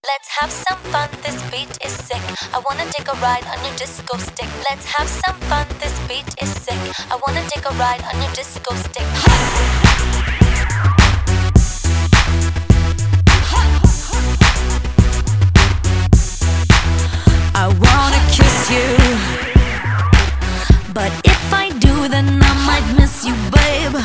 Let's have some fun, this beat is sick. I wanna take a ride on your disco stick. Let's have some fun, this beat is sick. I wanna take a ride on your disco stick. I wanna kiss you, but if I do, then I might miss you, babe.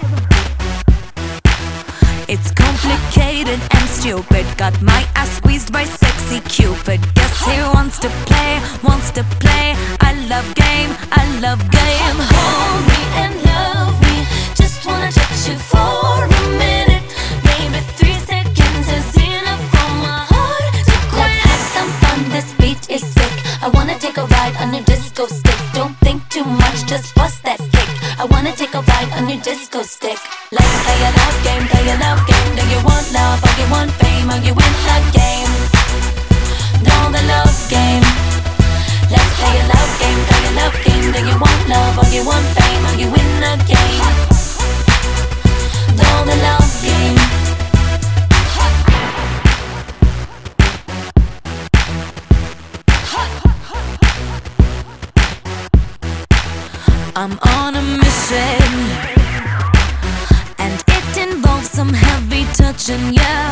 It's complicated and stupid. Got my ass squeezed by sexy Cupid. Guess he wants to play, wants to play. I love game, I love game. Hold me and love me. Just wanna touch you for a minute. Maybe 3 seconds is enough for my heart to quit. Let's have some fun, this beat is sick. I wanna take a ride on your disco stick. Don't think too much, just bust that kick. I wanna take a ride on your disco stick. Let's play a love game, play a love game. Do you want love or you want fame? Or you win the game? Know the love game. Let's play a love game, play a love game. Do you want love or you want fame? Or you win the game? Know the love game. I'm on a mission, and it involves some heavy touching, yeah.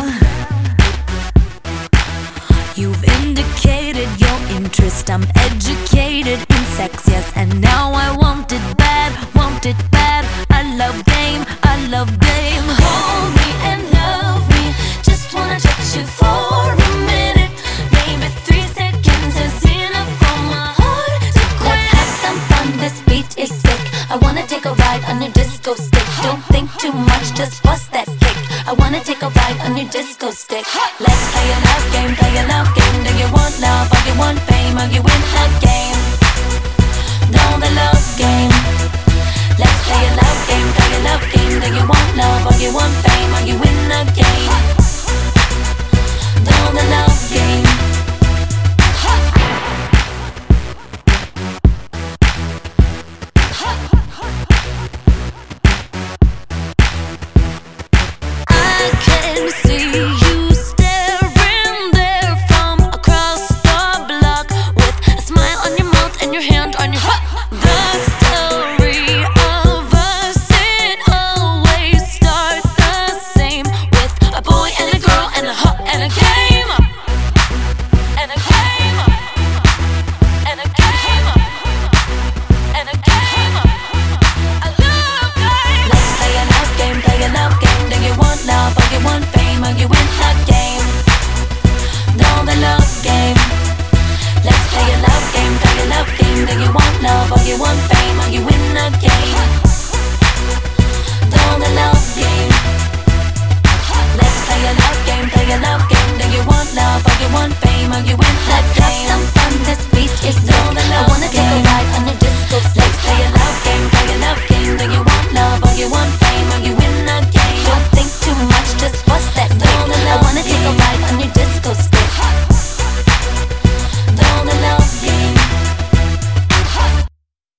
You've indicated your interest. I'm educated in sex, yes, and now I want it bad, want it bad. I love game, I love game. Hold me and love me. Just wanna touch you for a minute. Maybe 3 seconds is enough for my heart to quit. Let's have some fun, this beat is sick. I wanna take a ride on your disco stick. Don't think too much, just bust that kick. I wanna take a ride on your disco stick. Let's play a love game, play a love game. Do you want love or you want fame? Or you win the game? Know the love game. Let's play a love game, play a love game. Do you want love or you want fame? Or you win the game?